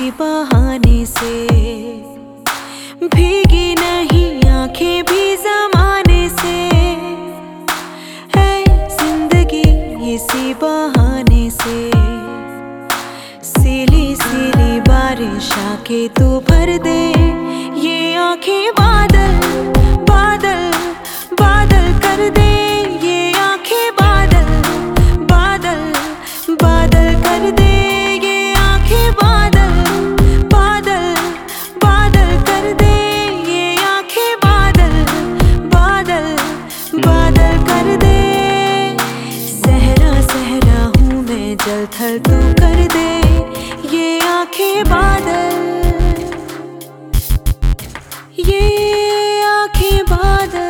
किसी बहाने से, भीगी नहीं आंखें भी जमाने से, है जिंदगी इसी बहाने से। सीली सीली बारिश आके तू भर दे ये आंखें, बादल बादल बादल कर दे ये आंखें, बादल बादल बादल कर दे ये आंखें, बादल बादल बादल कर दे ये आंखें, बादल बादल बादल कर दे। सहरा सहरा हूँ मैं जल थल, तू कर दे ये आंखें, बादल ये आंखें, बादल।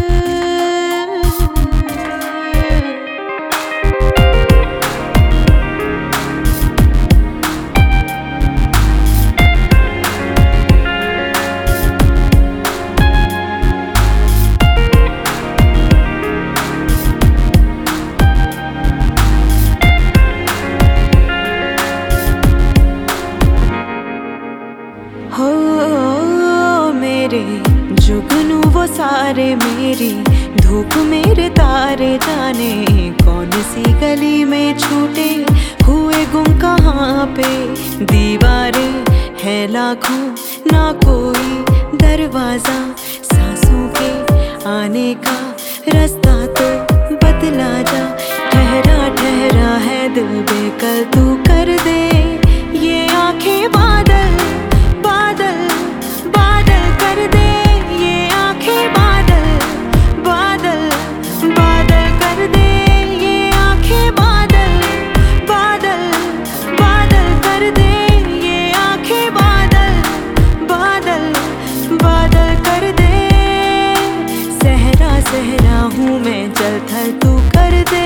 हो मेरे जुगनू वो सारे, मेरी धूप मेरे तारे, जाने कौन सी गली में छूटे हुए गुम कहाँ पे। दीवारें है लाखों ना कोई दरवाजा, सांसों के आने का रास्ता तो बतला जा। ठहरा ठहरा है दिल बेकल, तू कर दे ये आंखें, बादल बादल बादल कर दे ये आंखें, बादल बादल बादल कर दे ये आंखें, बादल बादल बादल कर दे ये आंखें, बादल बादल बादल कर दे। सहरा सहरा हूँ मैं जल थल, तू कर दे।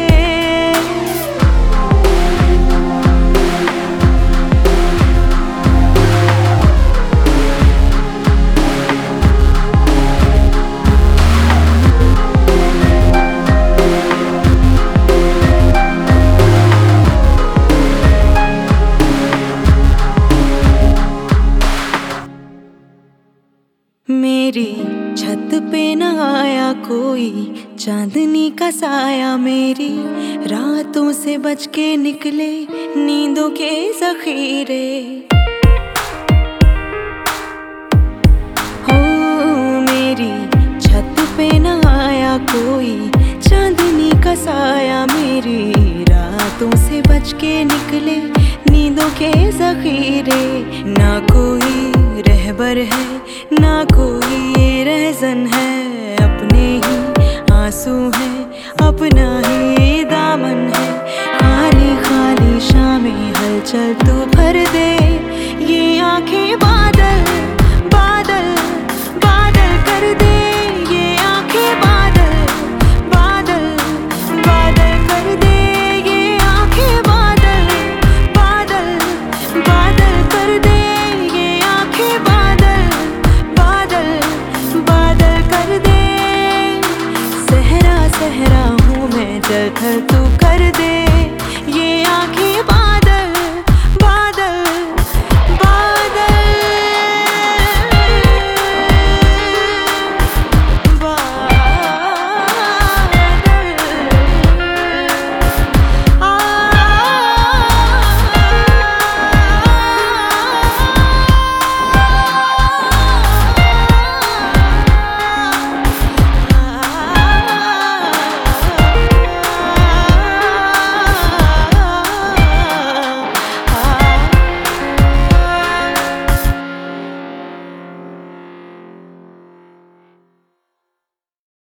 मेरी छत पे न आया कोई चांदनी का साया, मेरी रातों से बच के निकले नींदों के ज़ख़ीरे। हो मेरी छत पे न आया कोई चांदनी का साया, मेरी रातों से बच के निकले नींदों के ज़ख़ीरे। ना कोई रहबर है ना कोई ये रहज़न है, अपने ही आंसू है अपना ही दामन है। खाली खाली शामें हलचल, तू भर दे ये आंखें, बादल बादल बादल कर दे ये आंखें, बादल बादल बादल कर दे ये आंखें, बादल बादल बादल कर दे ये आंखें, बादल बादल बादल कर दे। सहरा सहरा हूँ मैं जल थल, तू